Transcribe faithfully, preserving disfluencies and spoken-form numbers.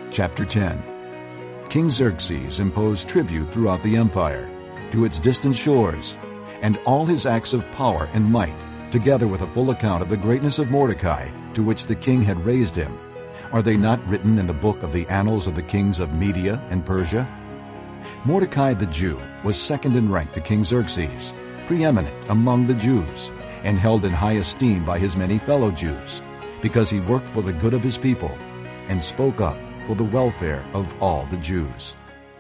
Chapter ten. King Xerxes imposed tribute throughout the empire, to its distant shores, and all his acts of power and might, together with a full account of the greatness of Mordecai, to which the king had raised him. Are they not written in the book of the annals of the kings of Media and Persia? Mordecai the Jew was second in rank to King Xerxes, preeminent among the Jews, and held in high esteem by his many fellow Jews, because he worked for the good of his people and spoke up for the welfare of all the Jews.